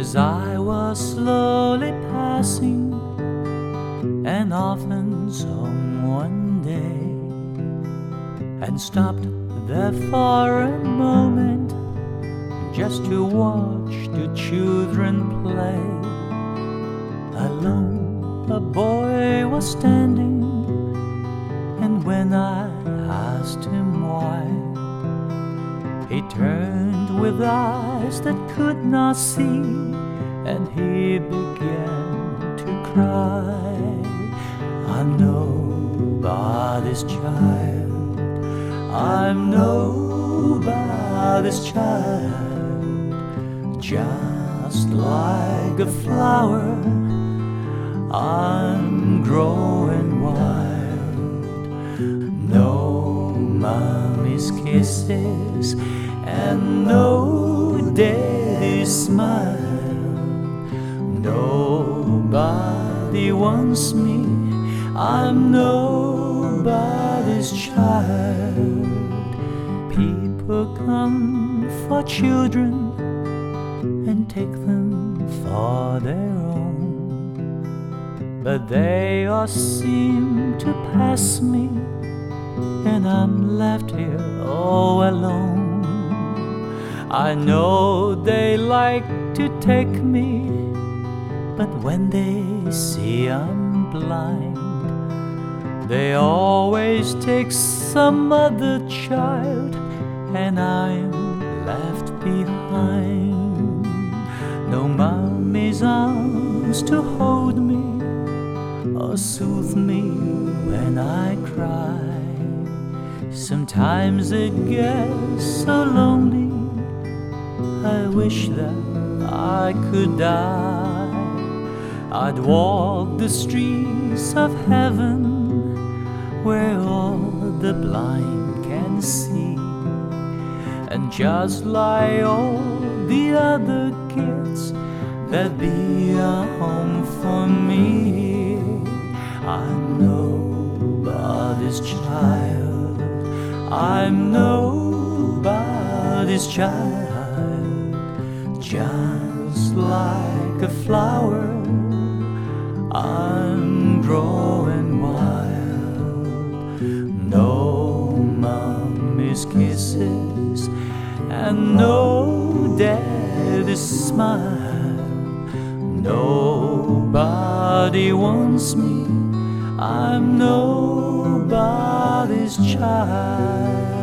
As I was slowly passing an orphan's home one day, and stopped there for a moment just to watch the children play. Alone a boy was standing, and when I asked him why, he turned with eyes that could not see, and he began to cry. I'm nobody's child, I'm nobody's child, just like a flower, I'm growing wild. No mommy's kisses and no daddy's smile, nobody wants me, I'm nobody's child. People come for children and take them for their own, but they all seem to pass me, and I'm left here all alone. I know they like to take me, but when they see I'm blind, they always take some other child, and I'm left behind. No mommy's arms to hold me or soothe me when I cry. Sometimes it gets so lonely, I wish that I could die. I'd walk the streets of heaven where all the blind can see, and just like all the other kids, there'd be a home for me. I'm nobody's child, I'm nobody's child, just like a flower, I'm growing wild. No mommy's kisses and no daddy's smile, nobody wants me, I'm nobody's child.